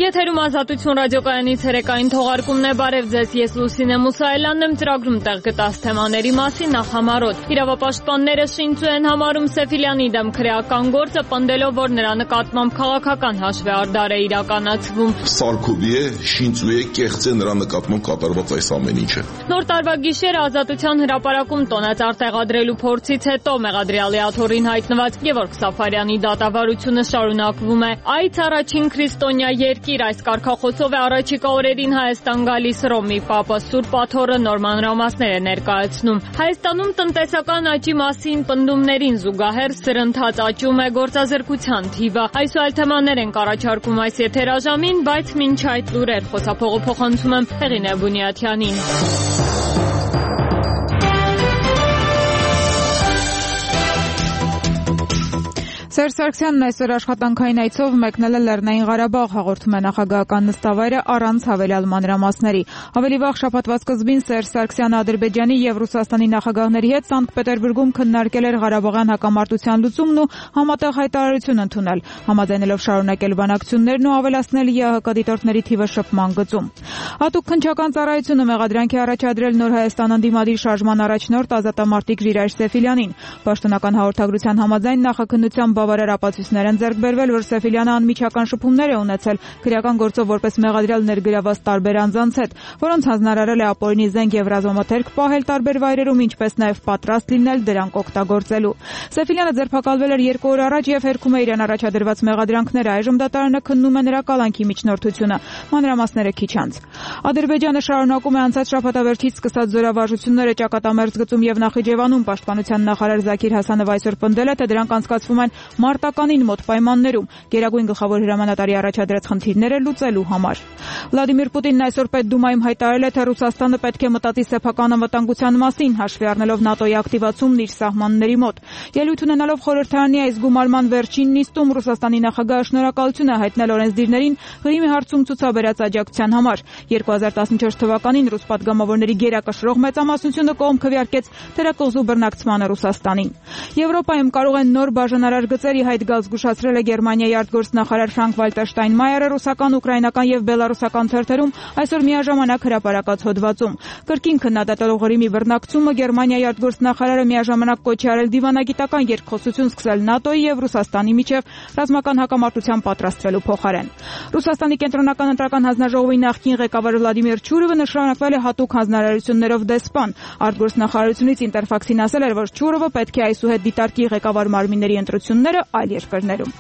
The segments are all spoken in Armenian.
Եթերում Ազատություն ռադիոկայանից հերեկային թողարկումն է, բարև ձեզ, ես Լուսինե Մուսայելյանն եմ, ծրագրում տեղ գտած թեմաների մասին նախամարոտ։ Իրավապաշտպանները շինծու են համարում Սեֆիլյանի դեմ քրեական գործը, պնդելով, որ նրա նկատմամբ քաղաքական հաշվեհարդար է իրականացվում։ Սարքովի է, շինծու է, կեղծ է նրա նկատմամբ կատարված այս ամեն ինչը։ Նոր տարվա գիշերը Ազատության հրապարակում տոնածառ տեղադրելու փորձից հետո մեղադրյալի աթոռին հայտնված Գևորգ Սաֆարյանի դատավարությունը շարունակվում է։ Այս առաջին քրիստոնյա երկիր այս կարգախոսով է առաջիկա օրերին Հայաստան գալիս Ռոմի Պապը Սուրբ Աթոռը նոր մանրամասներ է ներկայացնում։ Հայաստանում տնտեսական աճի մասին պնդումներին զուգահեռ սրընթաց աճում է գործազրկության թիվը։ Այսօր թեմաներ ենք առաջարկում այս եթերաժամին, բայց մինչ այդ լուրեր խոսափողը փոխանցում եմ Հեղինե Բունյաթյանին։ Սերժ Սարգսյանն այսօր աշխատանքային այցով մեկնել է Լեռնային Ղարաբաղ, հաղորդում է նախագահական նստավայրը առանց հավելյալ մանրամասների։ Ավելի վաղ շաբաթվա սկզբին Սերժ Սարգսյանը Ադրբեջանի եւ Ռուսաստանի նախագահների հետ Սանկտ Պետերբուրգում քննարկել էր Ղարաբաղյան հակամարտության լուծումն ու համատեղ հայտարարություն ընդունել, համաձայնելով շարունակել բանակցություններն ու ավելացնել ԵԱՀԿ դիտորդների թիվը շփման գծում։ Հատուկ քննչական ծառայությունը մեղադրանքի առաջադրել Նոր Հայաստան ընդդիմադիր շարժման առաջնորդ ազատամարտիկ Ժիրայր Սեֆիլյանին։ Պաշտոնական հաղորդագրության համաձայն նախաքննության բավարար ապացույցներ են ձեռք բերվել, որ Սեֆիլյանը անմիջական շփումներ է ունեցել քրեական գործով որպես մեղադրյալ ներգրաված տարբեր անձանց հետ, որոնց հանձնարարել է ապօրինի զենք եւ ռազմամթերք պահել տարբեր վայրերում, ինչպես նաեւ պատրաստ լինել դրանք օգտագործելու։ Սեֆիլյանը ձերբակալվել էր 2 օր առաջ եւ հերքում է իրեն առաջադրված մեղադրանքները։ Այժմ դատարանը քննում է նրա կալանքի միջնորդությունը։ Մանրամասները քիչ անց։ Ադրբեջանը շարունակում է անցած շաբաթավերջից սկսած զորավարժությունները Ճակատամերձ գծում եւ Նախիջևանում։ Պաշտպանության նախարար Զաքիր Հասանովը այսօր պնդել է, թե դրանք անցկացվում են մարտականին մոտ պայմաններում Գերագույն գլխավոր հրամանատարի առաջադրած խնդիրները լուծելու համար։ Վլադիմիր Պուտինն այսօր Պետդումայում հայտարարել է, թե Ռուսաստանը պետք է մտածի սեփական անվտանգության մասին, հաշվի առնելով ՆԱՏՕ-ի ակտիվացումն իր սահմանների մոտ։ Ելույթ ունենալով խորհրդարանի այս գումարման վերջին նիստում Ռուսաստանի նախագահը շնորհակալություն է հայտնել օրենսդիրներին Ղրիմի հարցում ցուցաբերած աջակցության համար։ 2014 թվականին ռուս պատգամավորների գերակշռող մեծամասնությունը կողմ քվեարկեց թերակղզու բռնակցմանը Ռուսաստանին։ Եվրոպայում կարող են նոր բաժանարար գծերի հայտ գալ, զգուշացրել է Գերմանիայի արտգործնախարար Ֆրանկ Վալտեր Շտայնմայերը ռուսական, ուկրաինական եւ բելարուսական թերթերում այսօր միաժամանակ հրապարակած հոդվածում։ Կրկին քննադատելով Ղրիմի բռնակցումը Գերմանիայի արտգործնախարարը միաժամանակ կոչ է արել դիվանագիտական երկխոսություն սկսել ՆԱՏՕ-ի եւ Ռուսաստանի միջև ռազմական հակամարտության պատրաստվելու փոխարեն։ Ռուսաստանի կենտրոնական ընտրական հանձնաժողովի նախկին ղեկավար Վլադիմիր Չուրովը նշանակվել է հատուկ հանձնարարություններով դեսպան։ Արտգործնախարարությունից Ինտերֆաքսին ասել էր, որ Չուրովը պետք է այսուհետ դիտարկի ղեկավար մարմինների ընտրությունները այլ երկրներում։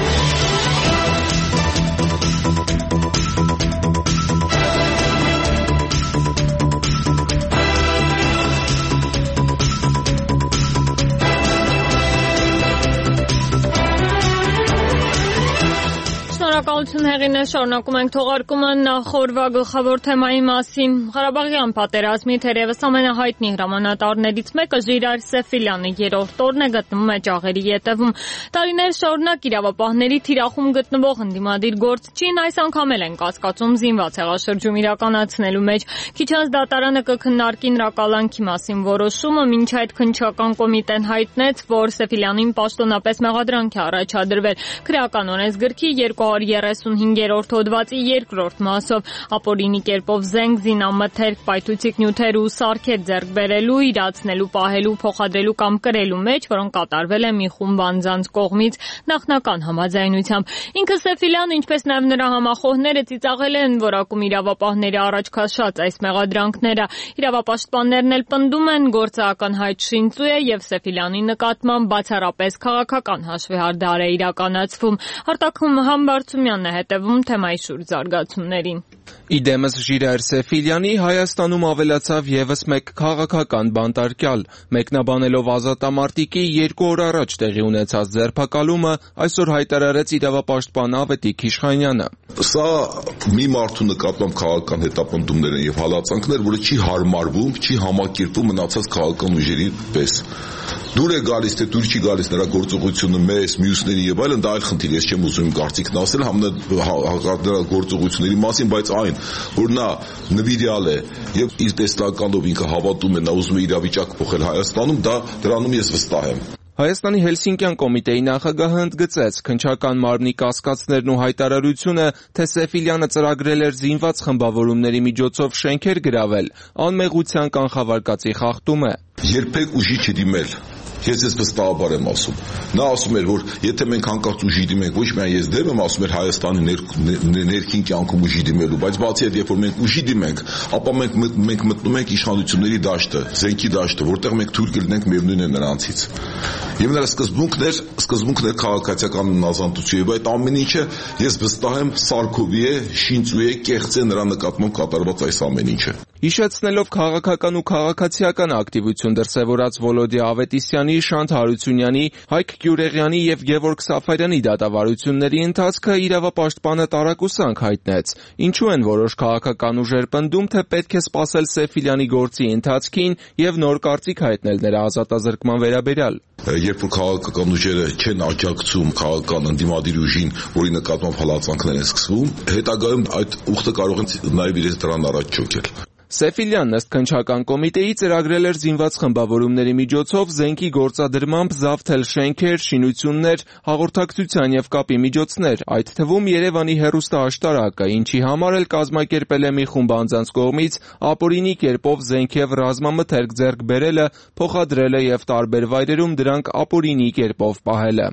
Շնորհակալություն Հեղինե, շարունակում ենք թողարկումը նախորդ գլխավոր թեմայի մասին։ Ղարաբաղյան պատերազմի թերևս ամենահայտնի հրամանատարներից մեկը Ժիրայր Սեֆիլյանը երրորդ օրն է գտնվում է ճաղերի ետևում։ Տարիներ շարունակ իրավապահների թիրախում գտնվող ընդդիմադիր գործչին այս անգամ էլ են կասկածում զինված հեղաշրջում իրականացնելու մեջ։ Քիչ անց դատարանը կքննարկի նրա կալանքի մասին որոշումը, մինչ այդ քննչական կոմիտեն հայտնեց, որ Սեֆիլյանին պաշտոնապես մեղադրանք է առաջադրվել քրեական օրենսգրքի 235-րդ հոդվածի 2-րդ մասով ապօրինի կերպով զենք, զինամթերք, պայթուցիկ նյութեր ու սարքեր ձեռք բերելու, իրացնելու, պահելու, փոխադրելու կամ կրելու մեջ, որոնք կատարվել է մի խումբ անձանց կողմից նախնական համաձայնությամբ։ Ինքը Սեֆիլյանը, ինչպես նաև նրա համախոհները ծիծաղել են որակում իրավապահների առաջ քաշած այս մեղադրանքները։ Իրավապաշտպաններն էլ պնդում են գործը ակնհայտ շինծու է եւ Սեֆիլյանի նկատմամբ բացառապես քաղաքական հաշվեհարդար է իրականացվում։ Արտակում Համբարձումյանն է հետևում թեմայի շուրջ զարգացումներին։ Իդեմս Ժիրայր Սեֆիլյանի Հայաստանում ավելացավ եւս մեկ քաղաքական բանտարկյալ։ Մեկնաբանելով ազատամարտիկի 2 օր առաջ տեղի ունեցած ձերբակալումը, այսօր հայտարարեց իրավապաշտպան Ավետիք Իշխանյանը։ Սա մի մարդու նկատմամբ քաղաքական հետապնդումներ են եւ հալածանքներ, որը չի հարմարվում, չի համակերպվում մնացած քաղաքական ուժերի պես։ Դուր է գալիս, թե դուր չի գալիս նրա գործողությունը մեզ, մյուսների եւ այլն, դա այլ խնդիր, ես չեմ ուզում կարծիքն ասել նրա գործողությունների մասին, բայց այն, որ նա նվիրյալ է եւ իր տեսլականով ինքը հավատում է, նա ուզում է իրավիճակ փոխել Հայաստանում, դա դրանում ես վստահ եմ։ Հայաստանի Հելսինկյան կոմիտեի նախագահը ընդգծեց քննչական մարմնի կասկածներն ու հայտարարությունը, թե Սեֆիլյանը ծրագրել էր զինված խմբավորումների միջոցով շենքեր գրավել, անմեղության կանխավարկածի խախտում է։ Երբեք ուժի չդիմել։ Ես վստահաբար եմ ասում։ Նա ասում էր, որ եթե մենք հանկարծ ուժի դիմենք, ոչ միայն ես դեմ եմ ասում էր Հայաստանի ներքին կյանքում ուժի դիմելու, բայց բացի այդ, երբ որ մենք ուժի դիմենք, ապա մենք մտնում ենք իշխանությունների դաշտը, զենքի դաշտը, որտեղ մենք թույլ կլինենք միևնույն է նրանցից։ Եվ նրա սկզբունքն է քաղաքացիական ազատությունը, բայց ամեն ինչը ես վստահ եմ Սարքովի է, Շինծու է, կեղծ է նրա նկատմամբ կատարված այս ամեն ինչը։ Հիշեցնելով քաղաքական ու քաղաքացիական ակտիվություն դրսևորած Վոլոդիա Ավետիսյանի, Շանթ Հարությունյանի, Հայկ Գյուրեղյանի եւ Գևորգ Սաֆարյանի դատավարությունների ընթացքը իրավապաշտպանը տարակուսանք հայտնեց։ Ինչու են որոշ քաղաքական ուժեր պնդում, թե պետք է սպասել Սեֆիլյանի գործի ընթացքին եւ նոր կարծիք հայտնել նրա ազատազրկման վերաբերյալ։ Երբ որ քաղաքական ուժերը չեն աջակցում քաղաքական ընդդիմադիր ուժին, որի նկատմամբ հալածանքներ են սկսվում, հետագայում այդ ուխտը կարող են նաեւ իրենց դրան առաջ չոքել։ Սեֆիլյանն ըստ քննչական կոմիտեի ծրագրել էր զինված խմբավորումների միջոցով զենքի գործադրմամբ զավթել շենքեր, շինություններ, հաղորդակցության եւ կապի միջոցներ, այդ թվում Երևանի հեռուստաաշտարակը, ինչի համար էլ կազմակերպել է մի խումբ անձանց կողմից ապօրինի կերպով զենք եւ ռազմամթերք ձեռք բերելը, փոխադրելը եւ տարբեր վայրերում դրանք ապօրինի կերպով պահելը։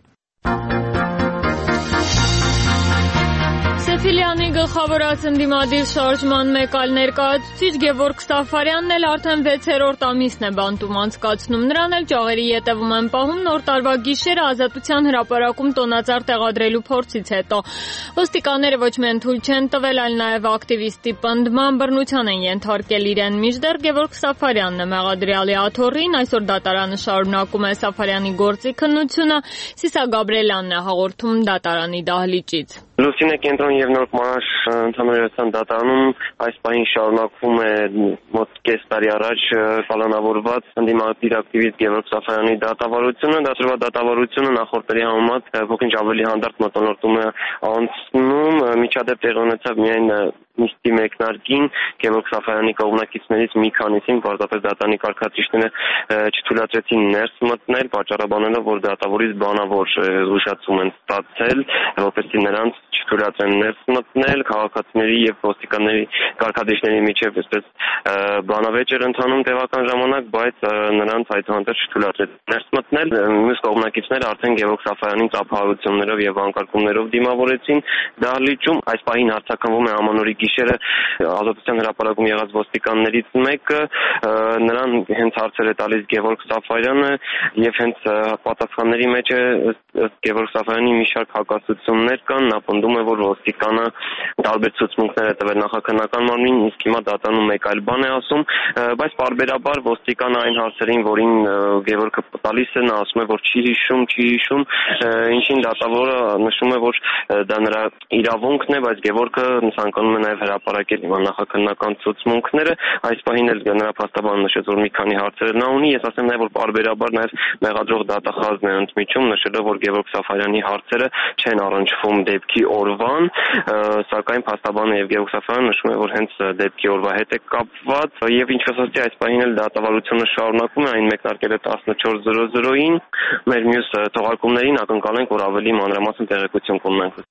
Սեֆիլյանի գլխավորած ընդդիմադիր շարժման մեկ այլ ներկայացուցիչ Գևորգ Սաֆարյանն էլ արդեն 6-րդ ամիսն է բանտում անցկացնում։ Նրան էլ ճաղերի ետևում են պահում նոր տարվա գիշերը Ազատության հրապարակում տոնածառ տեղադրելու փորձից հետո։ Ոստիկանները ոչ միայն թույլ չեն տվել, այլ նաև ակտիվիստի պնդման բռնության են ենթարկել իրեն։ Մինչդեռ Գևորգ Սաֆարյանն է մեղադրյալի աթոռին, այսօր դատարանը շարունակում է Սաֆարյանի գործի քննությունը։ Սիսա Գաբրելյանն է հաղորդում դատարանի դահլիճից։ Լուսինե կենտրոն եւ Նոր Մանուշ ընդհանրության դատարանում այս պահին շարունակվում է մոտ կես տարի առաջ պլանավորված ընդդիմադիր ակտիվիստ Գևորգ Սաֆարյանի դատավարությունը։ Դասրվա դատավարությունը նախորդների համեմատ փոքր ավելի հանդարտ մոտոնորդում է անցնում, միջադեպ տեղի ունեցավ միայն նիստի մեկնարկին Գևորգ Սաֆարյանի կողմնակիցներից մի քանիսին պարզապես դատարանի կարգացիչները չթույլատրեցին ներս մտնել, պատճառաբանելով, որ դատավորից բանավոր զգուշացում են ստացել, որպեսզի նրանց չթույլատրեն ներս մտնել, քաղաքացիների եւ ոստիկանների կարգադիշների միջև այսպես բանավեճ էր ընթանում տևական ժամանակ, բայց նրանց այդուհանդերձ չթույլատրեց ներս մտնել։ Մյուս կողմնակիցները արդեն Գևորգ Սաֆարյանին ծափահարություններով եւ անկարգումներով դիմավորեցին դահլիճում։ Այս պահին հարցակնվում է ամանորի գիշերը Ազատության հրապարակում եղած ոստիկաններից մեկը, նրան հենց հարցեր է տալիս Գևորգ Սաֆարյանը եւ հենց պատասխանների մեջ է Գևորգ Սաֆարյանի մի շարք հակասություններ կան, նա պնդում է, որ ոստիկանը տարբեր ցուցմունքներ է տվել նախաքննական մարմնին, իսկ հիմա դատանում մեկ այլ բան է ասում, բայց պարբերաբար ոստիկանը այն հարցերին, որին Գևորգը տալիս է, նա ասում է, որ չի հիշում, ինչին դատավորը նշում է, որ դա նրա իրավունքն է, բայց Գևորգը ցանկանում է նաև հրապարակել հիմա նախաքննական ցուցմունքները։ Այս պահին էլ նրա փաստաբանը նշեց, որ մի քանի հարցեր նա ունի, ես ասեմ նաև, որ պարբերաբար նաև մեղադրող դատախազն է ընդմիջում, նշելով, որ Գևորգ Սաֆարյանի հարցերը չեն առնչվում դեպքի օրվան, սակայն փաստաբանը եւ Գևորգ Սաֆարյանը նշում է, որ հենց դեպքի օրվա հետ է կապված եւ ինչպես ասացի, այս պահին էլ դատավարությունը շարունակում է, այն մեկնարկել է 14:00-ին։ Մեր մյուս թողարկումներին ակնկալենք, որ ավելի մանրամասն տեղեկություն կունենանք։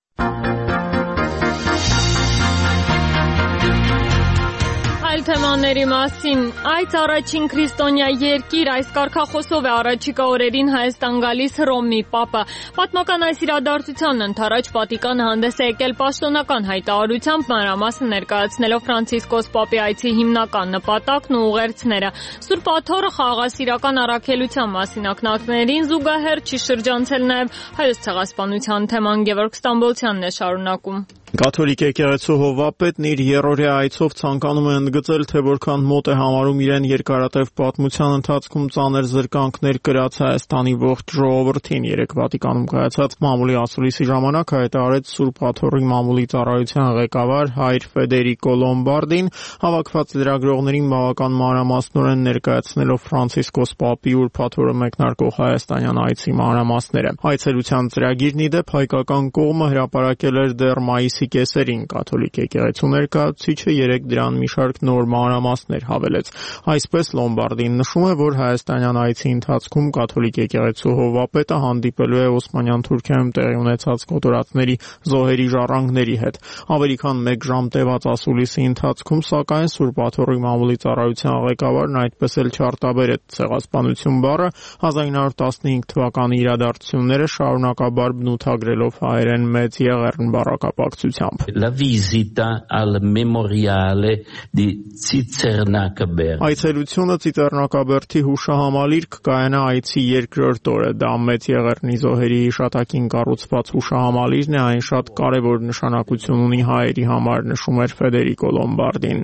Այլ թեմաների մասին այդ առաջին քրիստոնյա երկիր այս կարգախոսով է առաջիկա օրերին Հայաստան գալիս Հռոմի Պապը։ Պատմական այս իրադարձությանն ընդառաջ Վատիկանը հանդես է եկել պաշտոնական հայտարարությամբ, մանրամասն ներկայացնելով Ֆրանցիսկոս Պապի այցի հիմնական նպատակն ու ուղերձները։ Սուրբ Աթոռը խաղաղասիրական առաքելության մասին ակնարկներին զուգահեռ չի շրջանցել նաև Հայոց ցեղասպանության թեման։ Գևորգ Ստամբոլցյանն է շարունակում։ Կաթոլիկ եկեղեցու հովվապետն իր երրորդյա այցով ցանկանում է ընդգծել, թե որքան մոտ է համարում իրեն երկարատև պատմության ընթացքում ծանր զրկանքներ կրած Հայաստանի ողջ ժողովրդին։ Երեկ Վատիկանում կայացած մամուլի ասուլիսի ժամանակ հայտարարեց Սուրբ Աթոռի մամուլի ծառայության ղեկավար հայր Ֆեդերիկո Լոմբարդին, հավաքված լրագրողներին բավական մանրամասնորեն ներկայացնելով Ֆրանցիսկոս Պապի Ուրբ Աթոռը մեկնարկող հայաստանյան այցի մանրամասները։ Այցելության ծրագիրն ի դեպ հայկական կողմը հրապարակել էր դեռ մայիսի այցի կեսերին կաթոլիկ եկեղեցու ներկայացուցիչը 3 դրան մի շարք նոր մանրամասներ հավելեց։ Այսպես Լոմբարդին նշում է, որ հայաստանյան այցի ընթացքում կաթոլիկ եկեղեցու հովվապետը հանդիպելու է Օսմանյան Թուրքիայում տեղի ունեցած կոտորածների զոհերի ժառանգների հետ։ Ավելի քան 1 ժամ տևած ասուլիսի ընթացքում, սակայն Սուրբ Աթոռի մամուլի ծառայության ղեկավարն այդպես էլ չարտաբերեց ցեղասպանություն բառը 1915 թվականի իրադարձությունները շարունակաբար բնութագրելով հայերեն մեծ եղեռն բառակապակցությամբ։ La visita al memoriale di Ծիծեռնակաբերդ։ Այցելությունը Ծիծեռնակաբերդի հուշահամալիր կկայանա այցի երկրորդ օրը։ Դա մեծ եղեռնի զոհերի հիշատակին կառուցված հուշահամալիրն է, այն շատ կարևոր նշանակություն ունի հայերի համար, նշում էր Ֆեդերիկո Լոմբարդին։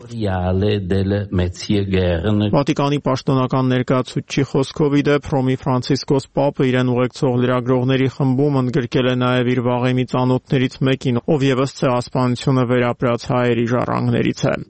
Վատիկանի պաշտոնական ներկայացուցիչի խոսքով ի դեպ Հռոմի Ֆրանցիսկոս Պապը իրեն ուղեկցող լրագրողների խմբում ընդգրկել է նաև իր վաղեմի ծանոթներից մեկին, ով ևս ցեղասպանությունը վերապրած հայերի ժառանգներից է։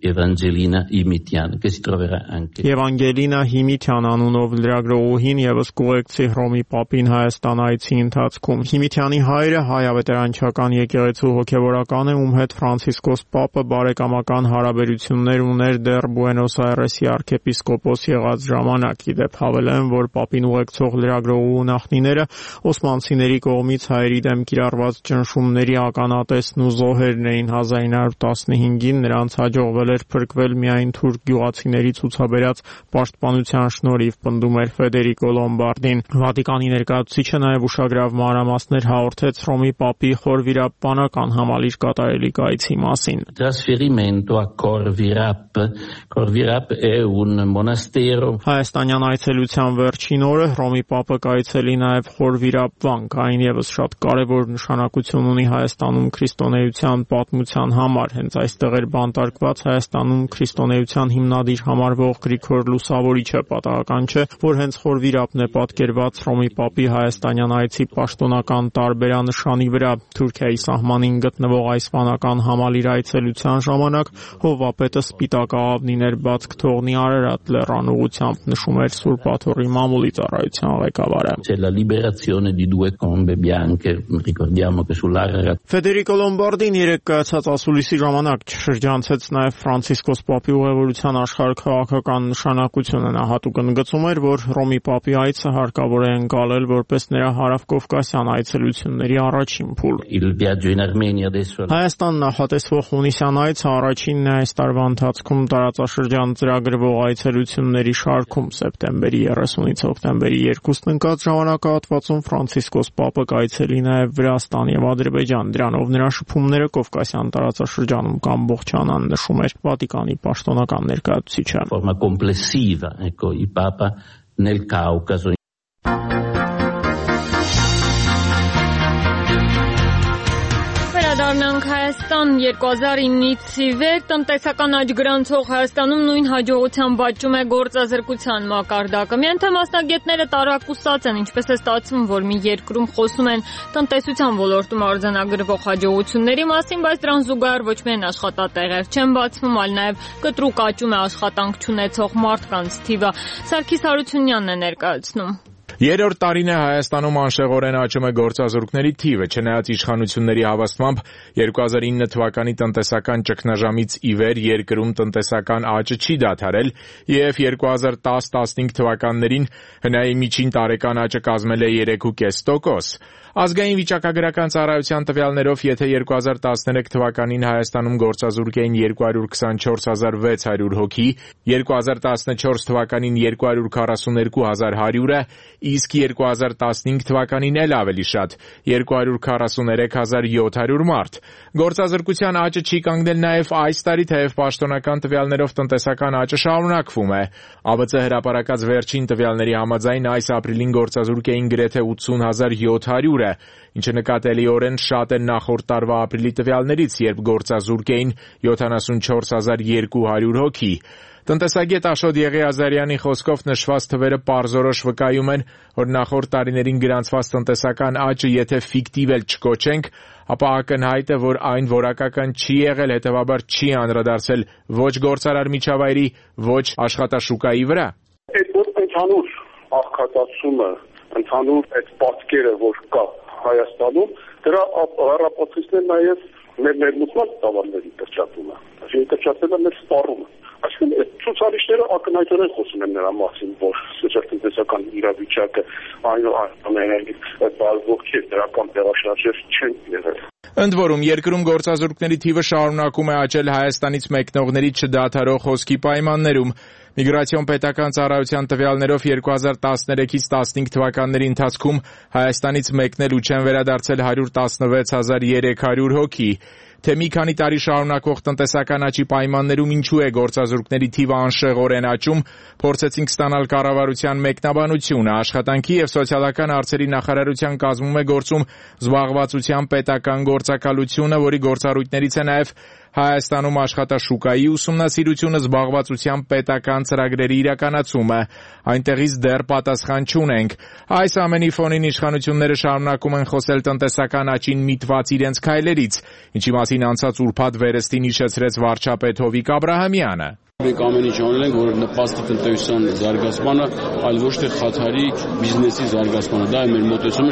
Եվանգելինա Հիմիթյան անունով լրագրողուհին ևս կուղեկցի Հռոմի Պապին Հայաստան այցի ընթացքում։ Հիմիթյանի հայրը հայ ավետարանչական եկեղեցու հոգևորական է, ում հետ Ֆրանցիսկոս Պապը բարեկամական հարաբերություններ ուներ դեռ Բուենոս Այրեսի arczepiskopos եղած ժամանակ։ Ի դեպ հավելեմ, որ Պապին ուղեկցող լրագրողու նախնիները օսմանցիների կողմից հայերի դեմ կիրառված ճնշումների ականատեսն ու զոհերն էին 1915-ին, նրանց հաջողվել էր փրկվել միայն թուրք գյուղացիների ցուցաբերած պաշտպանության շնորհիվ, պնդում էր Ֆեդերիկո Լոմբարդին։ Վատիկանի ներկայացուցիչը նաև ուշագրավ մանրամասներ հաղորդեց Հռոմի Պապի խորվիրապանական համալիր կատարելիք այցի մասին։ Trasferimento a Corvirap è un monastero։ Հայաստանյան այցելության վերջին օրը Հռոմի Պապը կայցելի նաև Խորվիրապ վանք, այն ևս շատ կարևոր նշանակություն ունի Հայաստանում քրիստոնեության պատմության համար։ Հենց այստեղ էր բանտարկված Հայաստանում քրիստոնեության հիմնադիր համարվող Գրիգոր Լուսավորիչը։ Պատահական չէ, որ հենց Խորվիրապն է պատկերված Հռոմի Պապի հայաստանյան այցի պաշտոնական տարբերանշանի վրա։ Թուրքիայի սահմանին գտնվող այս վանական համալիր այցելության ժամանակ հովվապետը սպիտակ աղավնիներ բաց կթողնի Արարատ լեռան ուղությամբ, նշում էր Սուրբ Աթոռի մամուլի ծառայության ղեկավարը։ Ֆեդերիկո Լոմբարդին երեկ կայացած ասուլիսի ժամանակ չշրջանցեց նաև Ֆրանցիսկոս Պապի ուղևորության աշխարհաքաղաքական նշանակությունը։ Նա հատուկ ընդգծում էր, որ Հռոմի Պապի այցը հարկավոր է ընկալել որպես նրա հարավկովկասյան այցելությունների առաջին փուլ։ Հայաստան նախատեսվող հունիսյան այցը առաջինն է այս տարվա ընթացքում տարածաշրջան ծրագրվող այցելությունների շարքում։ Սեպտեմբերի 30-ից հոկտեմբերի 2-ն ընկած ժամանակահատվածում Ֆրանցիսկոս Պապը կայցելի նաև Վրաստան եւ Ադրբեջան, դրանով նրա շփումները Կովկասյան տարածաշրջանում կամբողջանան, նշում էր Վատիկանի պաշտոնական ներկայացուցիչը։ Forma complessiva, ecco, il Papa nel Caucaso. Դառնանք Հայաստան 2009-ից ի վեր տնտեսական աճ գրանցող Հայաստանում նույն հաջողությամբ աճում է գործազրկության մակարդակը։ Միայն թե մասնագետները տարակուսած են, ինչպես է ստացվում, որ մի երկրում խոսում են տնտեսության ոլորտում արձանագրվող հաջողությունների մասին, բայց դրան զուգահեռ ոչ միայն աշխատատեղեր չեն բացվում, այլ նաև կտրուկ աճում է աշխատանք չունեցող մարդկանց թիվը։ Սարգիս Հարությունյանն է ներկայացնում։ Երրորդ տարին է Հայաստանում անշեղորեն աճում է գործազուրկների թիվը, չնայած իշխանությունների հավաստմամբ 2009 թվականի տնտեսական ճգնաժամից ի վեր երկրում տնտեսական աճը չի դադարել եւ 2010-15 թվականներին հնայի միջին տարեկան աճը կազմել է 3.5%։ Ազգային վիճակագրական ծառայության տվյալներով, եթե 2013 թվականին Հայաստանում գործազուրկ էին 224600 հոգի, 2014 թվականին 242100-ը, իսկ 2015 թվականին էլ ավելի շատ 243700 մարդ։ Գործազրկության աճը չի կանգնել նաև այս տարի, թեև պաշտոնական տվյալներով տնտեսական աճը շարունակվում է։ ԱՎԾ հրապարակած վերջին տվյալների համաձայն այս ապրիլին գործազուրկ էին գրեթե 80700, ինչը նկատելիորեն շատ է նախորդ տարվա ապրիլի տվյալներից, երբ գործազուրկ էին 74200 հոգի։ Տնտեսագետ Աշոտ Եղիազարյանի խոսքով նշված թվերը պարզորոշ վկայում են, որ նախորդ տարիներին գրանցված տնտեսական աճը եթե ֆիկտիվ էլ չկոչենք, ապա ակնհայտ է, որ այն որակական չի եղել, հետևաբար չի անդրադարձել ոչ գործարար միջավայրի, ոչ աշխատաշուկայի վրա։ Այդ ընդհանուր աղքատացումը, ընդհանուր այդ պատկերը, որ կա Հայաստանում, Դրա առապացույցն է նաև մեր ներմուծման տավարների կրճատումը, կրճատելը մեր սպառումը։ Այսինքն այդ ցուցարիչները ակնհայտորեն խոսում են նրա մասին, որ սոցիալ-տնտեսական իրավիճակը այնուամենայնիվ բազվող չէ, դրական տեղաշարժեր չեն եղել։ Ընդ որում, երկրում գործազուրկների թիվը շարունակում է աճել Հայաստանից մեկնողների չդադարող հոսքի պայմաններում։ Միգրացիոն պետական ծառայության տվյալներով 2013-ից 15 թվականների ընթացքում Հայաստանից մեկնել ու չեն վերադարձել 116,300 հոգի։ Թե մի քանի տարի շարունակվող տնտեսական աճի պայմաններում ինչու է գործազուրկների թիվը անշեղորեն աճում, փորձեցինք ստանալ կառավարության մեկնաբանությունը։ Աշխատանքի եւ սոցիալական հարցերի նախարարության կազմում է գործում զբաղվածության պետական գործակալությունը, որի գործառույթներից է նաեւ Հայաստանում աշխատաշուկայի ուսումնասիրությունը, զբաղվածության պետական ծրագրերի իրականացումը։ Այնտեղից դեռ պատասխան չունենք։ Այս ամենի ֆոնին իշխանությունները շարունակում են խոսել տնտեսական աճին միտված իրենց քայլերից, ինչի մասին անցած ուրբաթ վերստին հիշեցրեց վարչապետ Հովիկ Աբրահամյանը։ Մենք ամեն ինչ անել ենք, որ նպաստի տնտեսության զարգացմանը, այլ ոչ թե խաթարի բիզնեսի զարգացմանը։ Դա է մեր մոտեցումը։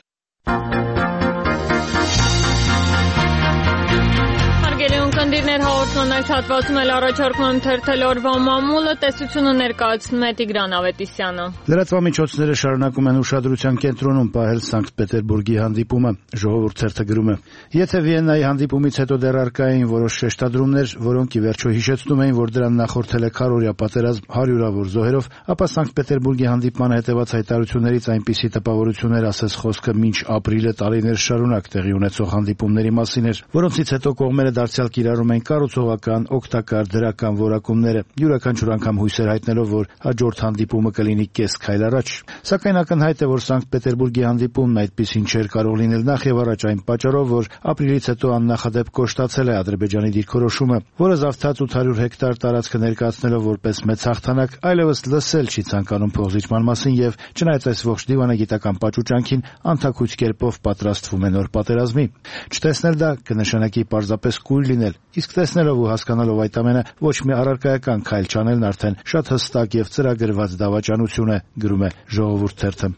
Կնդիրներ հաղորդման այս հատվածում էլ առաջարկում թերթել օրվա մամուլը, տեսությունը ներկայացնում է Տիգրան Ավետիսյանը։ Լրատվամիջոցները շարունակում են ուշադրության կենտրոնում պահել Սանկտ Պետերբուրգի հանդիպումը։ Ժողովուրդ թերթը գրում է. Եթե Վիեննայի հանդիպումից հետո դեռ առկա էին որոշ շեշտադրումներ, որոնք ի վերջո հիշեցնում էին, որ դրան նախորդել է քառօրյա պատերազմ հարյուրավոր զոհերով, ապա Սանկտ Պետերբուրգի հանդիպմանը հետևած հայտարարություններից այնպիսի տպավորություններ ասես խոսքը մինչ ապրիլը տարիներ շարունակ տեղի ունեցող հանդիպումների մասին էր, որոնցից հետո կողմերը դարձյալ կիրառում են կառուցողական, օգտակար, դրական որակումները, յուրաքանչյուր անգամ հույսեր հայտնելով, որ հաջորդ հանդիպումը կլինի կես քայլ առաջ։ Սակայն ակնհայտ է, որ Սանկտ Պետերբուրգի հանդիպումն այդպիսին չէր կարող լինել նախ եւ առաջ այն պատճառով, որ ապրիլից հետո աննախադեպ կոշտացել է Ադրբեջանի դիրքորոշումը, որը զավթած 800 հեկտար տարածքը ներկայացնելով որպես մեծ հաղթանակ, այլևս լսել չի ցանկանում փոխզիջման մասին եւ չնայած այս ողջ դիվանագիտական պաճուճանքին անթաքույց կերպով պատրաստվում է նոր պատերազմի։ Չտեսնել դա կնշանակի պարզապես կույր լինել, իսկ տեսնելով ու հասկանալով այդ ամենը ոչ մի առարկայական քայլ չանելն արդեն շատ հստակ եւ ծրագրված դավաճանություն է, գրում է Ժողովուրդ թերթը։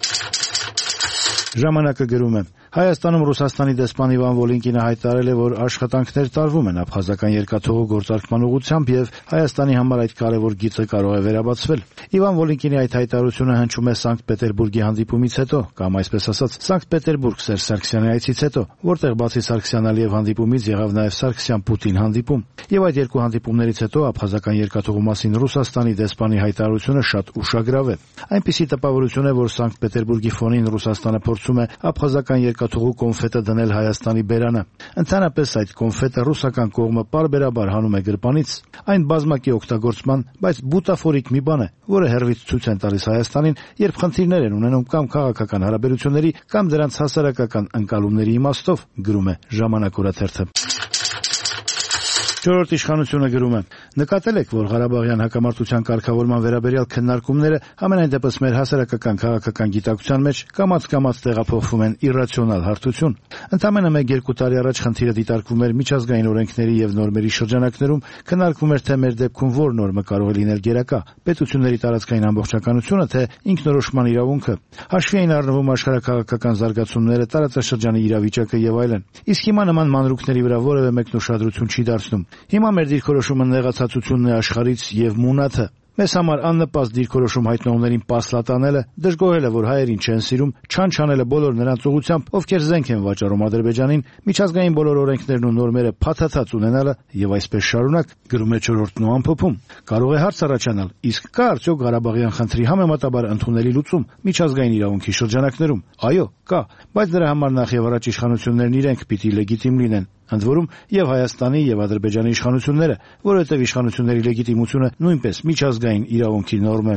Ժամանակը գրում է. Հայաստանում Ռուսաստանի դեսպան Իվան Վոլինկինը հայտարարել է, որ աշխատանքներ տարվում են աբխազական երկաթուղու գործարկման ուղղությամբ եւ Հայաստանի համար այդ կարևոր գիծը կարող է վերաբացվել։ Իվան Վոլինկինի այդ հայտարարությունը հնչում է Սանկտ Պետերբուրգի հանդիպումից հետո, կամ այսպես ասած, Սանկտ Պետերբուրգ Սերժ Սարգսյանի այցից հետո, որտեղ բացի Սարգսյան-Ալիև հանդիպումից եղավ նաեւ Սարգսյան-Պուտին հանդիպում։ Եվ այդ երկու հանդիպումներից հետո աբխազական երկաթուղու մասին Ռուսաստանի դեսպանի հայտարարությունը շատ ուշագրավ է։ Այնպիսի տպավորություն է, որ Սանկտ Պետերբուրգի ֆոնին Ռուսաստանը փորձում է աբխազական երկաթուղու կոնֆետը դնել Հայաստանի բերանը։ Ընդհանրապես այդ կոնֆետը ռուսական կողմը պարբերաբար հանում է գրպանից, այն բազմակի օգտագործման, բայց բուտաֆորիկ մի բան է, որը հերվից ցույց են տալիս Հայաստանին, երբ խնդիրներ են ունենում կամ քաղաքական հարաբերությունների, կամ դրանց հասարակական ընկալումների իմաստով, գրում է Ժամանակ օրաթերթը։ Չորրորդ իշխանությունը գրում է. նկատել եք, որ Ղարաբաղյան հակամարտության կարգավորման վերաբերյալ քննարկումները համենայն դեպս մեր հասարակական քաղաքական գիտակցության մեջ կամաց-կամաց տեղափոխվում են իռացիոնալ հարթություն։ Ընդամենը 1-2 տարի առաջ խնդիրը դիտարկվում էր միջազգային օրենքների եւ նորմերի շրջանակներում, քննարկվում էր թե մեր դեպքում որ նորմը կարող է լինել գերակա, պետությունների տարածքային ամբողջականությունը, թե ինքնորոշման իրավունքը։ Հաշվի էին առնվում աշխարհակաղակական զարգացումները, տարածաշրջանի իրավիճակը եւ այլն։ Իսկ հիմա նման մանրուքների վրա որևէ մեկն ուշադրություն չի դարձնում։ Հիմա մեր դիրքորոշումը նեղացածությունն է աշխարհից եւ մունաթը։ Մեզ համար աննպաստ դիրքորոշում հայտնողներին պասլատանելը, դժգոհելը, որ հայերին չեն սիրում, չանչանելը բոլոր նրանց ուղղությամբ, ովքեր զենք են վաճառում Ադրբեջանին, միջազգային բոլոր օրենքներն ու նորմերը փաթաթած ունենալը եւ այսպես շարունակ, գրում է Չորրորդն ու ամփոփում։ Կարող է հարց առաջանալ, իսկ կա արդյոք Ղարաբաղյան խնդրի համեմատաբար ընդունելի լուծում միջազգային իրավունքի շրջանակներում։ Այո, կա, բայց դրա համար նախ եւ առաջ իշխանություններն իրենք պիտի լեգիտիմ լինեն։ Ընդ որում եւ Հայաստանի եւ Ադրբեջանի իշխանությունները, որովհետեւ իշխանությունների լեգիտիմությունը նույնպես միջազգային իրավունքի նորմ է։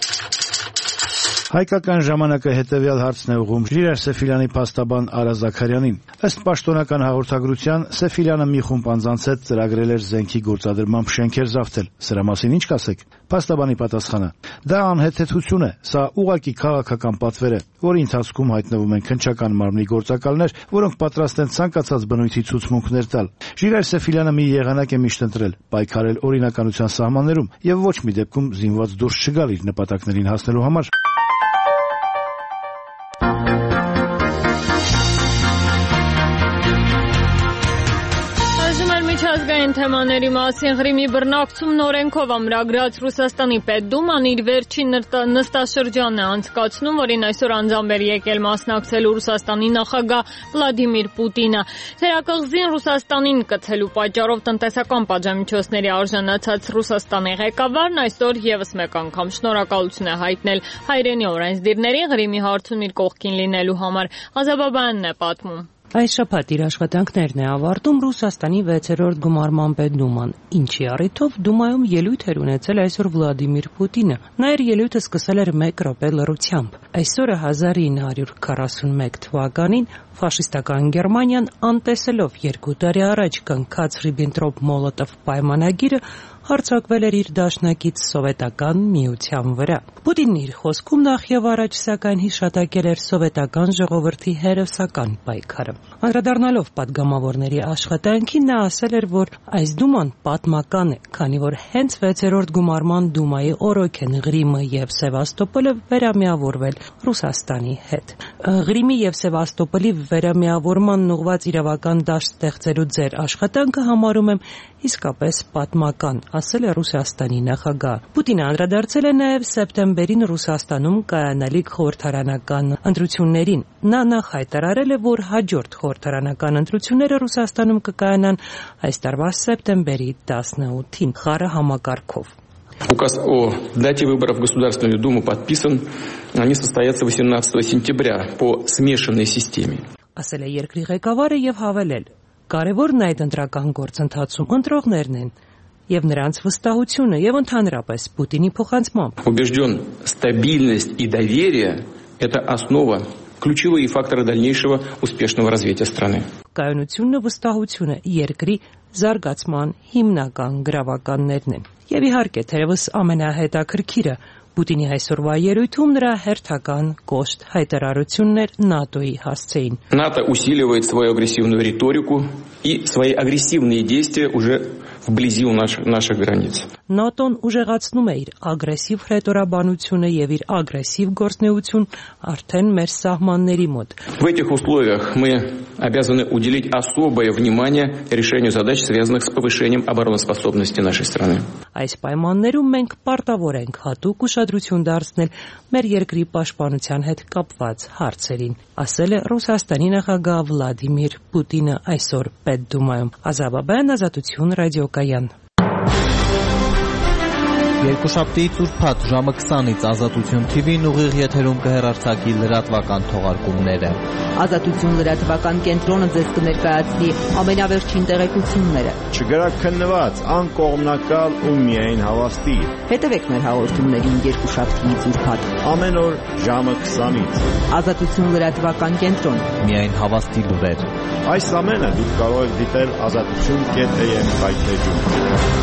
Հայկական ժամանակը հետևյալ հարցն է ուղղում Ժիրայր Սեֆիլյանի փաստաբան Արա Զաքարյանին։ Ըստ պաշտոնական հաղորդագրության, Սեֆիլյանը մի խումբ անձանց հետ ծրագրել էր զենքի գործադրմամբ շենքեր զավթել։ Սրա մասին ինչ կասեք։ Փաստաբանի պատասխանը. դա անհեթեթություն է, սա ուղղակի քաղաքական պատվեր է, որի ընթացքում հայտնվում են քննչական մարմնի գործակալներ, որոնք պատրաստ են ցանկացած բնույթի ցուցմունքներ տալ։ Ժիրայր Սեֆիլյանը մի եղանակ է միշտ ընտրել՝ պայքարել օրինականության սահմաններում եւ ոչ մի դեպքում զինված դուրս չգալ իր նպատակներին հասնելու համար։ Մշակութային թեմաների մասին Ղրիմի բռնակցումն օրենքով ամրագրած Ռուսաստանի Պետդուման իր վերջին նստաշրջանն է անցկացնում, որին այսօր անձամբ էր եկել մասնակցելու Ռուսաստանի նախագահ Վլադիմիր Պուտինը։ Թերակղզին Ռուսաստանին կցելու պատճառով տնտեսական պատժամիջոցների արժանացած Ռուսաստանի ղեկավարն այսօր եւս մեկ անգամ շնորհակալություն է հայտնել հայրենի օրենսդիրներին Ղրիմի հարցում իր կողքին լինելու համար։ Ղազաբաբյանն է պատմում։ Այս շաբաթ իր աշխատանքներն է ավարտում Ռուսաստանի 6-րդ գումարման Պետդուման, ինչի առիթով Դումայում ելույթ էր ունեցել այսօր Վլադիմիր Պուտինը։ Նա իր ելույթը սկսել էր 1 րոպե լռությամբ։ Այսօրը 1941 թվականին ֆաշիստական Գերմանիան անտեսելով 2 տարի առաջ կնքած Ռիբենտրոպ-Մոլոտով պայմանագիրը հարձակվել էր իր դաշնակից Սովետական Միության վրա։ Պուտինն իր խոսքում նախ եւ առաջ սակայն հիշատակել էր սովետական ժողովրդի հերոսական պայքարը։ Անդրադառնալով падգամավորների աշխատանքին նա ասել էր, որ այս դուման պատմական է, քանի որ հենց 6-րդ գումարման դումայի օրոք են Ղրիմը եւ Սևաստոպոլը վերամիավորվել Ռուսաստանի հետ։ Ղրիմի եւ Սևաստոպոլի վերամիավորման ուղղված իրավական դաշտ ստեղծելու ձեր աշխատանքը համարում եմ իսկապես պատմական, ասել է Ռուսաստանի նախագահ։ Պուտինը անդրադարձել է նաև սեպտեմբերին Ռուսաստանում կայանալիք խորհրդարանական ընտրություններին։ Նա նախ հայտարարել է, որ հաջորդ խորհրդարանական ընտրությունները Ռուսաստանում կկայանան այս տարվա սեպտեմբերի 18-ին խառը համակարգով։ Указ о дате выборов в Государственную Думу подписан. Они состоятся 18 сентября по смешанной системе. Ասել է երկրի ղեկավարը եւ հավելել. Կարևորն այդ ընտրական գործընթացում ընտրողներն են եւ նրանց վստահությունը եւ ընդհանրապես Պուտինի փոխանցմամբ։ Убежден, стабильность и доверие – это основа, ключевые факторы дальнейшего успешного развития страны. Կայունությունն ու վստահությունը երկրի զարգացման հիմնական գրավականներն են։ Եվ իհարկե, թերևս ամենահետաքրքիրը Պուտինի այսօրվա ելույթում նրա հերթական կոշտ հայտարարություններ ՆԱՏՕ-ի հասցեին։ НАТО усиливает свою агрессивную риторику и свои агрессивные действия уже вблизи у наших границ. ՆԱՏՕ-ն ուժեղացնում է իր ագրեսիվ հրետորաբանությունը եւ իր ագրեսիվ գործունեություն արդեն մեր սահմանների մոտ։ В этих условиях мы обязаны уделить особое внимание решению задач, связанных с повышением обороноспособности нашей страны. Այս պայմաններում մենք պարտավոր ենք հատուկ ուշադրություն դարձնել մեր երկրի պաշտպանության հետ կապված հարցերին, ասել է Ռուսաստանի նախագահ Վլադիմիր Պուտինը այսօր Պետդումայում։ Ղազաբաբյան, Ազատություն, ռադիոկայան։ Երկուշաբթի ծուրփաթ ժամը 20-ից Ազատություն TV-ն ուղիղ եթերում կհեռարձակի լրատվական թողարկումները։ Ազատություն լրատվական կենտրոնը ձեզ կներկայացնի ամենավերջին տեղեկությունները։ Չգրաքննված, անկողմնակալ ու միայն հավաստի։ Հետևեք մեր հաղորդումներին երկուշաբթի ծուրփաթ ամեն օր ժամը 20-ից։ Ազատություն լրատվական կենտրոն։ Միայն հավաստի լուրեր։ Այս ամենը դուք կարող եք դիտել azatutun.am վայթեջում։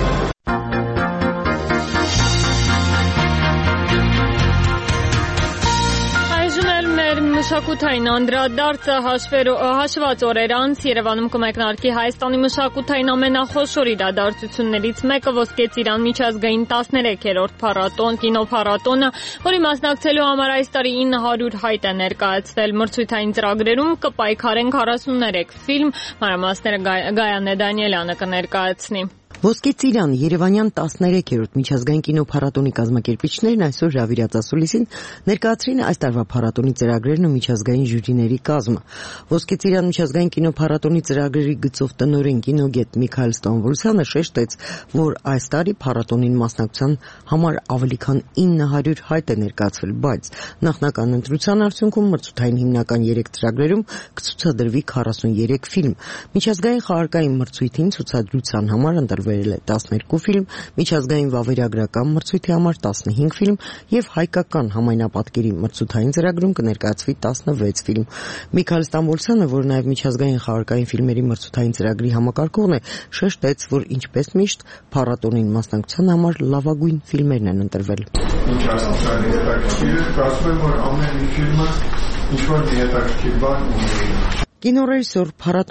Մշակութային անդրադարձը հաշված օրեր անց Երևանում կմեկնարկի Հայաստանի մշակութային ամենախոշոր իրադարձություններից մեկը Ոսկե Ծիրան միջազգային 13-րդ փառատոն, կինոփառատոնը, որի մասնակցելու համար այս տարի 900 հայտ է ներկայացվել։ Մրցույթային ծրագրերում կպայքարեն 43 ֆիլմ, մանրամասները Գայանե Դանիելյանը կներկայացնի։ Ոսկե Ծիրան Երևանյան 13-րդ միջազգային կինոփառատոնի կազմակերպիչներն այսօր հրավիրած ասուլիսին ներկայացրին այս տարվա փառատոնի ծրագրերն ու միջազգային ժյուրիների կազմը։ Ոսկե Ծիրան միջազգային կինոփառատոնի ծրագրերի գծով տնօրեն կինոգետ Միքայել Ստամբուլյանը շեշտեց, որ այս տարի փառատոնին մասնակցության համար ավելի քան 900 հայտ է ներկայացվել, բայց նախնական ընտրության արդյունքում մրցութային հիմնական 3 ծրագրերում կցուցադրվի 43 ֆիլմ։ Միջազգային խաղարկային մրցույթին ցուցադրության համար ընտրվել 12 ֆիլմ, միջազգային վավերագրական մրցույթի համար 15 ֆիլմ եւ հայկական համայնապատկերի մրցութային ծրագրում կներկայացվի 16 ֆիլմ։ Միքայել Ստամբուլյանը, որ նաեւ միջազգային խաղարկային ֆիլմերի մրցութային ծրագրի համակարգողն է, շեշտեց, որ ինչպես միշտ փառատոնին մասնակցության համար լավագույն ֆիլմերն են ընտրվել։ Ինչ ասացան հետաքրքիր է, կարծում եմ, որ ամեն մի ֆիլմը ինչ-որ հետաքրքիր բան ունի։ Կինոռեժիսոր, փառատոնի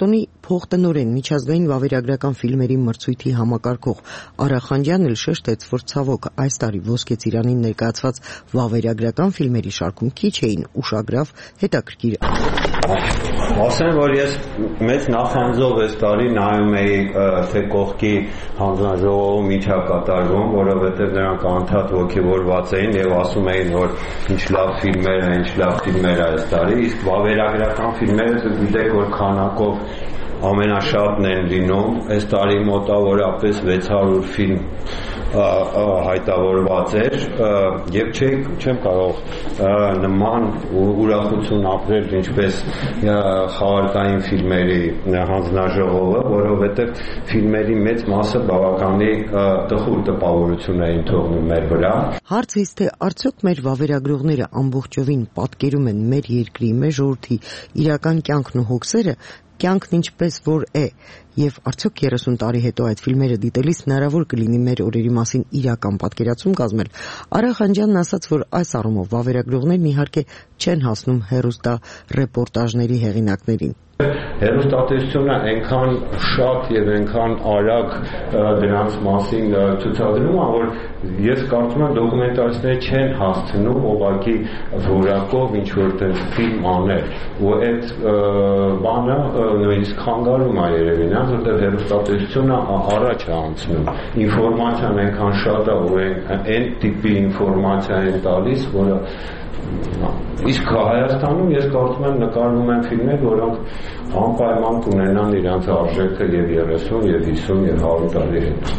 փոխտնօրեն միջազգային վավերագրական ֆիլմերի մրցույթի համակարգող Արա Խանջյանն էլ շեշտեց, որ ցավոք այս տարի Ոսկե ծիրանին ներկայացված վավերագրական ֆիլմերի շարքում քիչ էին ուշագրավ հետաքրքիր։ Ասեմ, որ ես մեծ նախանձով այս տարի նայում էի թե կողքի հանձնաժողովում ինչ է կատարվում, որովհետև նրանք անդադ ոգևորված էին եւ ասում էին, որ ինչ լավ ֆիլմեր է այս տարի, իսկ վավերագրական ֆիլմերը դուք գիտեք, որ քանակով ամենաշատն են լինում, այս տարի մոտավորապես 600 ֆիլմ հայտավորված էր եւ չեմ կարող նման ուրախություն ապրել ինչպես խաղարկային ֆիլմերի հանձնաժողովը, որովհետեւ ֆիլմերի մեծ մասը բավականին տխուր տպավորություն էին թողնում մեր վրա։ Հարցից թե արդյոք մեր վավերագրողները ամբողջովին պատկերում են մեր երկրի, մեր ժողովրդի իրական կյանքն ու հոգսերը, կյանքն ինչպես որ է, եւ արդյոք 30 տարի հետո այդ ֆիլմերը դիտելիս հնարավոր կլինի մեր օրերի մասին իրական պատկերացում կազմել։ Արա Խանջյանն ասաց, որ այս առումով վավերագրողներն իհարկե չեն հասնում հեռուստա ռեպորտաժների հեղինակներին։ Հեռուստատեսությունը այնքան շատ եւ այնքան արագ դրանց մասին ցուցադրում է, որ ես կարծում եմ դոկումենտալիստները չեն հասցնում ուղղակի որակով ինչ որ տես ֆիլմ անել, ու այդ բանը նույնիսկ խանգարում է երևի, որտեղ հեռուստատեսությունը առաջ է անցնում։ Ինֆորմացիան այնքան շատ է, ու այն տիպի ինֆորմացիա են տալիս, որը իսկ Հայաստանում ես կարծում եմ նկարվում են ֆիլմեր, որոնք անպայման կունենան իրենց արժեքը եւ 30, եւ 50, եւ 100 տարի հետո։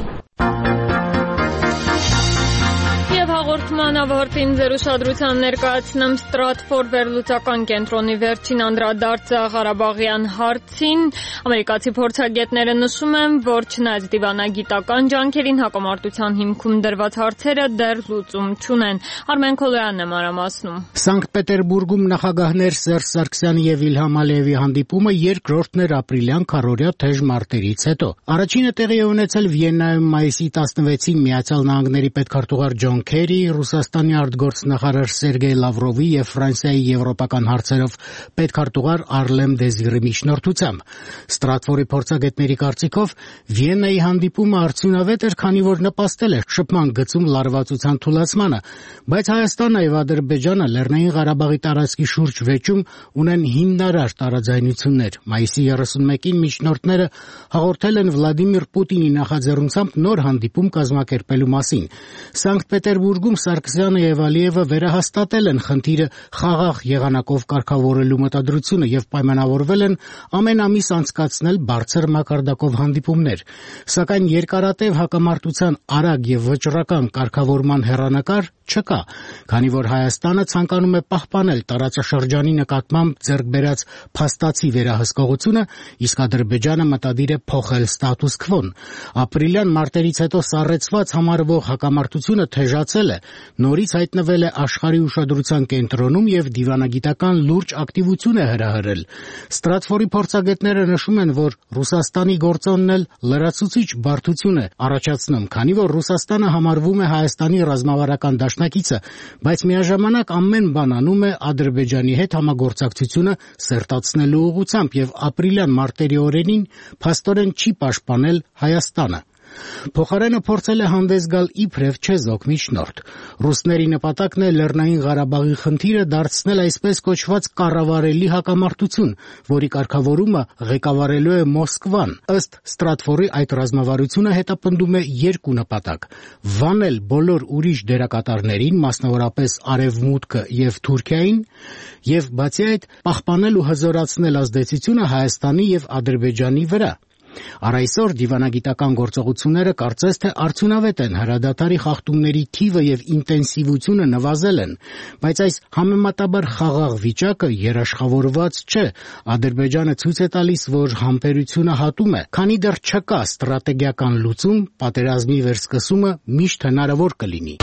Հաղորդման ավարտին ձեր ուշադրության ներկայացնեմ Ստրատֆորդ վերլուծական կենտրոնի վերջին անդրադարձը Ղարաբաղյան հարցին։ Ամերիկացի փորձագետները նշում են, որ չնայած դիվանագիտական ջանքերին հակամարտության հիմքում դրված հարցերը դեռ լուծում չունեն։ Արմեն Քոլոյանն է մանրամասնում։ Սանկտ Պետերբուրգում նախագահներ Սերժ Սարգսյանի եւ Իլհամ Ալիևի հանդիպումը երկրորդն էր ապրիլյան քառօրյա թեժ մարտերից հետո։ Առաջինը տեղի է ունեցել Վիեննայում մայիսի 16-ին Միացյալ Նահանգների պետքարտուղար Ջոն Քերի, Ռուսաստանի արտգործնախարար Սերգեյ Լավրովի եւ Ֆրանսիայի եվրոպական հարցերով պետքարտուղար Արլեմ Դեզիրի միջնորդությամբ։ Ստրատֆորի փորձագետների կարծիքով Վիեննայի հանդիպումը արդյունավետ էր, քանի որ նպաստել էր շփման գծում լարվածության թուլացմանը, բայց Հայաստանն եւ Ադրբեջանը Լեռնային Ղարաբաղի տարածքի շուրջ վեճում ունեն հիմնարար տարաձայնություններ։ Մայիսի 31-ին միջնորդները հաղորդել են Վլադիմիր Պուտինի նախաձեռնությամբ նոր հանդիպում կազմակերպելու մասին։ Սանկտ Պետերբուրգում Սարգսյանը եւ Ալիևը վերահաստատել են խնդիրը խաղաղ եղանակով կարգավորելու մտադրությունը եւ պայմանավորվել են ամեն ամիս անցկացնել բարձր մակարդակով հանդիպումներ։ Սակայն երկարատև հակամարտության արագ եւ վճռական կարգավորման հեռանկար չկա, քանի որ Հայաստանը ցանկանում է պահպանել տարածաշրջանի նկատմամբ ձեռք բերած փաստացի վերահսկողությունը, իսկ Ադրբեջանը մտադիր է փոխել ստատուս քվոն։ Ապրիլյան մարտերից հետո սառեցված համարվող հակամարտությունը թեժացել է, նորից հայտնվել է աշխարհի ուշադրության կենտրոնում եւ դիվանագիտական լուրջ ակտիվություն է հրահրել։ Ստրատֆորի փորձագետները նշում են, որ Ռուսաստանի գործոնն էլ լրացուցիչ բարդություն է առաջացնում, քանի որ Ռուսաստանը համարվում է Հայաստանի ռազմավարական դաշնակիցը, բայց միաժամանակ ամեն բան անում է Ադրբեջանի հետ համագործակցությունը սերտացնելու ուղղությամբ եւ ապրիլյան մարտերի օրերին փաստորեն չի պաշտպանել Հայաստանը։ Փոխարենը փորձել է հանդես գալ իբրև չեզոք միջնորդ։ Ռուսների նպատակն է Լեռնային Ղարաբաղի խնդիրը դարձնել այսպես կոչված կառավարելի հակամարտություն, որի կարգավորումը ղեկավարելու է Մոսկվան։ Ըստ Ստրատֆորի այդ ռազմավարությունը հետապնդում է երկու նպատակ՝ վանել բոլոր ուրիշ դերակատարներին, մասնավորապես Արևմուտքը եւ Թուրքիային, եւ բացի այդ պահպանել ու հզորացնել ազդեցությունը Հայաստանի եւ Ադրբեջանի վրա։ Առայսօր դիվանագիտական գործողությունները կարծես թե արդյունավետ են, հրադադարի խախտումների թիվը եւ ինտենսիվությունը նվազել են, բայց այս համեմատաբար խաղաղ վիճակը երաշխավորված չէ։ Ադրբեջանը ցույց է տալիս, որ համբերությունը հատում է, քանի դեռ չկա ստրատեգիական լուծում, պատերազմի վերսկսումը միշտ հնարավոր կլինի։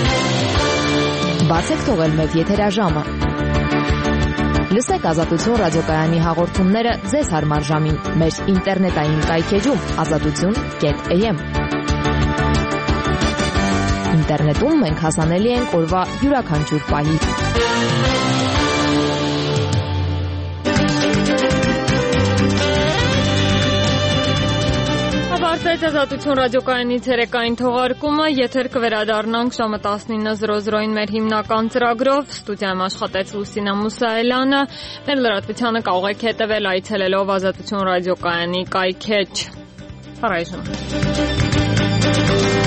Բացեք թողել մեկ եթերաժամը։ Լսեք Ազատություն ռադիոկայանի հաղորդումները ձեզ հարմար ժամին մեր ինտերնետային կայքեջում azatutun.am։ Ինտերնետում մենք հասանելի ենք օրվա յուրաքանչյուր պահի։ Սկսեց Ազատություն ռադիոկայանի ցերեկային թողարկումը, եթեր կվերադառնանք ժամը 19:00-ին մեր հիմնական ծրագրով, ստուդիայում աշխատեց Լուսինա Մուսայելյանը, մեր լրատվությանը կարող եք հետևել այցելելով Ազատություն ռադիոկայանի կայքեջ։ Առայժմ